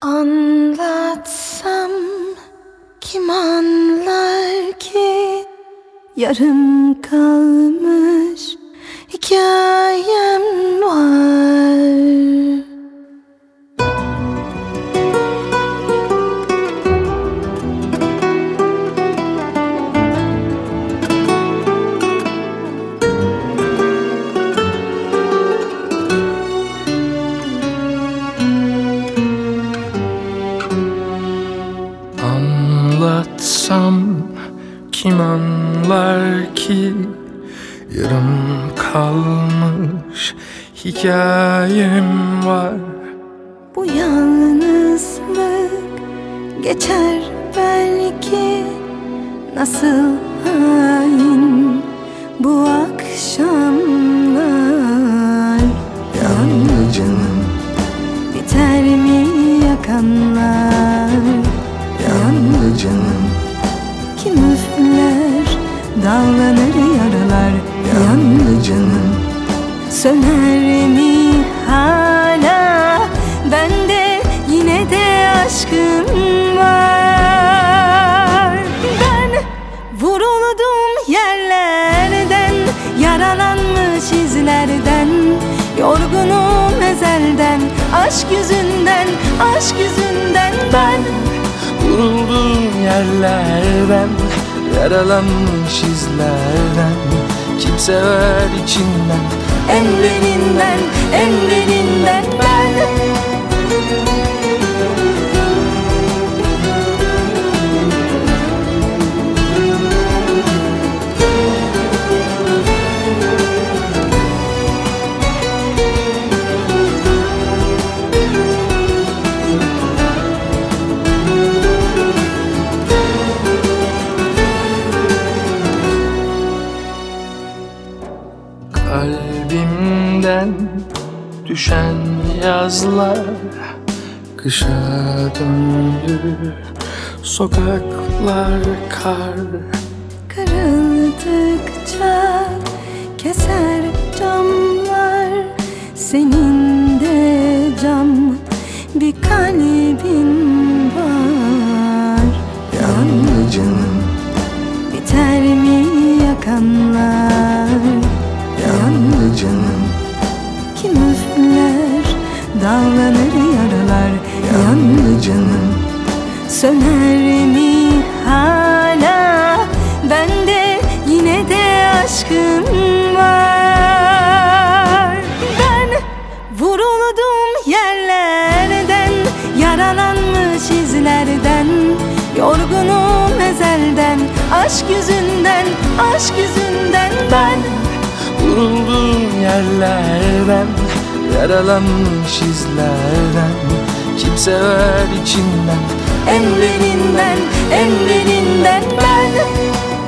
Anlatsam kim anlar ki yarım kalmış hikayem var. Anlatsam kim anlar ki yarım kalmış hikayem var. Bu yalnızlık geçer belki, nasıl hain bu akşamlar. Yalnızım Biter mi yakanlar? Yalnızım Kim üfler dallanır yaralar? Yalnızım Söner mi hala bende yine de aşkım var? Ben vuruldum yerlerden, yaralanmış izlerden, yorgunum ezelden, aşk yüzünden, aşk yüzünden. Ben vuruldum yerlerden, yaralanmış izlerden. Kim sever içinden, en derinden, en derinden. Ben kalbimden düşen yazlar kışa döndü, sokaklar kar. kırıldıkça keser camlar, senin de cam bir kalbin var. Yalnızım Biter mi yakanlar? Yalnızım Kim üfler dallanır yaralar? Yalnızım Söner mi hala bende yine de aşkım var? Ben vuruldum yerlerden, yaralanmış izlerden, yorgunum ezelden, aşk yüzünden, aşk yüzünden. Ben vuruldum yerlerden, yaralanmış izlerden. Kim sever içinden, en derinden, en derinden. Ben